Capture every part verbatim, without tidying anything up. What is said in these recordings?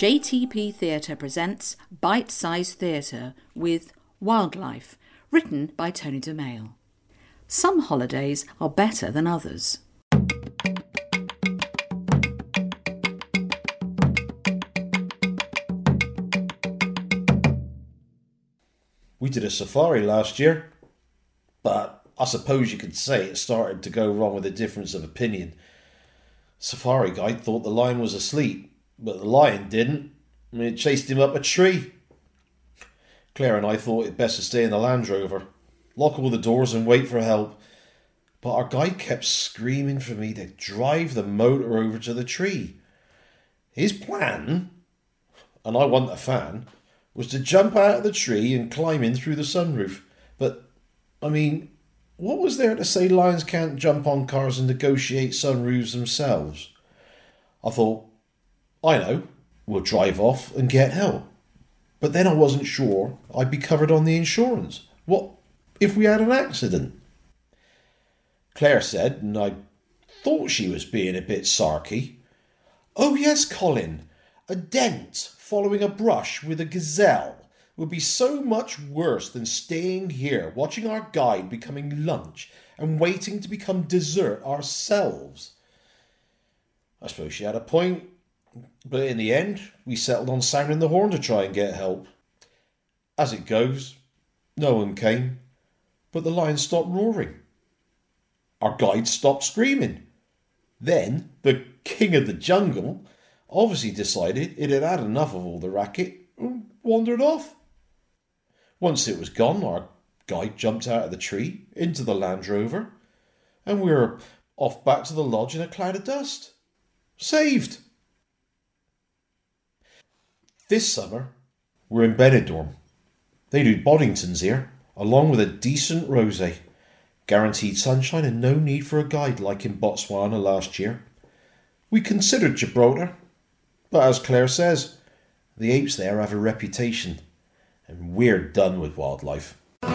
J T P Theatre presents Bite Size Theatre with Wildlife, written by Tony DeMail. Some holidays are better than others. We did a safari last year, but I suppose you could say it started to go wrong with a difference of opinion. Safari guide thought the lion was asleep, but the lion didn't. I mean, it chased him up a tree. Claire and I thought it best to stay in the Land Rover, lock all the doors and wait for help. But our guide kept screaming for me to drive the motor over to the tree. His plan, and I wasn't a fan, was to jump out of the tree and climb in through the sunroof. But, I mean, what was there to say lions can't jump on cars and negotiate sunroofs themselves? I thought, I know, we'll drive off and get help. But then I wasn't sure I'd be covered on the insurance. What if we had an accident? Claire said, and I thought she was being a bit sarky, "Oh yes, Colin, a dent following a brush with a gazelle would be so much worse than staying here watching our guide becoming lunch and waiting to become dessert ourselves." I suppose she had a point, but in the end we settled on sounding the horn to try and get help. As it goes, no one came, but the lion stopped roaring. Our guide stopped screaming. Then the king of the jungle obviously decided it had had enough of all the racket and wandered off. Once it was gone, our guide jumped out of the tree into the Land Rover, and we were off back to the lodge in a cloud of dust. Saved! This summer, we're in Benidorm. They do Boddingtons here, along with a decent rosé. Guaranteed sunshine and no need for a guide like in Botswana last year. We considered Gibraltar, but as Claire says, the apes there have a reputation, and we're done with wildlife.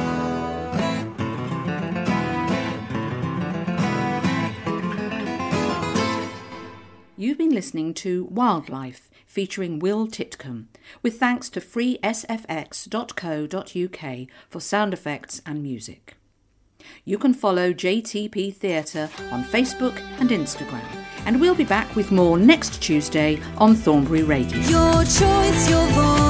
You've been listening to Wildlife, featuring Will Titcombe, with thanks to free s f x dot co dot u k for sound effects and music. You can follow J T P Theatre on Facebook and Instagram, and we'll be back with more next Tuesday on Thornbury Radio. Your choice, your voice.